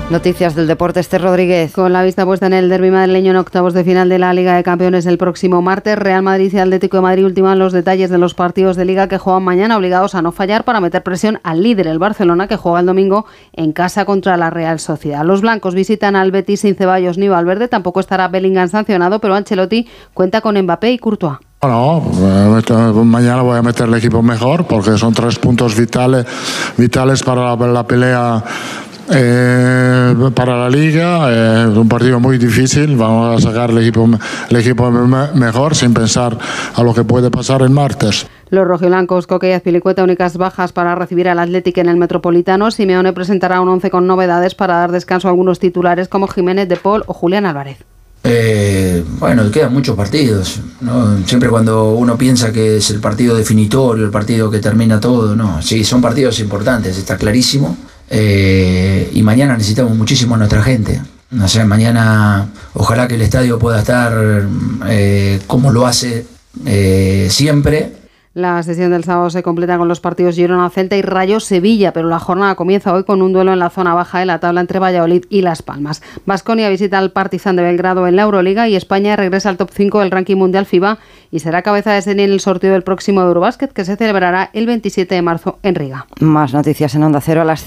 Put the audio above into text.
Noticias del deporte, Esther Rodríguez. Con la vista puesta en el derbi madrileño en octavos de final de la Liga de Campeones el próximo martes, Real Madrid y Atlético de Madrid ultiman los detalles de los partidos de Liga que juegan mañana, obligados a no fallar para meter presión al líder, el Barcelona, que juega el domingo en casa contra la Real Sociedad. Los blancos visitan al Betis sin Ceballos ni Valverde, tampoco estará Bellingham sancionado, pero Ancelotti cuenta con Mbappé y Courtois. No, mañana voy a meter el equipo mejor porque son 3 puntos vitales para la pelea para la Liga. Es un partido muy difícil, vamos a sacar el equipo mejor sin pensar a lo que puede pasar el martes. Los rojiblancos, Coque y Azpilicueta, únicas bajas para recibir al Athletic en el Metropolitano. Simeone presentará un 11 con novedades para dar descanso a algunos titulares como Jiménez, De Paul o Julián Álvarez. Bueno, quedan muchos partidos, ¿no? Siempre cuando uno piensa que es el partido definitorio, el partido que termina todo, no, sí, son partidos importantes, está clarísimo. Y mañana necesitamos muchísimo a nuestra gente. O sea, mañana ojalá que el estadio pueda estar como lo hace siempre. La sesión del sábado se completa con los partidos Girona-Celta y Rayo-Sevilla, pero la jornada comienza hoy con un duelo en la zona baja de la tabla entre Valladolid y Las Palmas. Baskonia visita al Partizan de Belgrado en la Euroliga y España regresa al top 5 del ranking mundial FIBA y será cabeza de serie en el sorteo del próximo Eurobásquet, que se celebrará el 27 de marzo en Riga. Más noticias en Onda Cero a las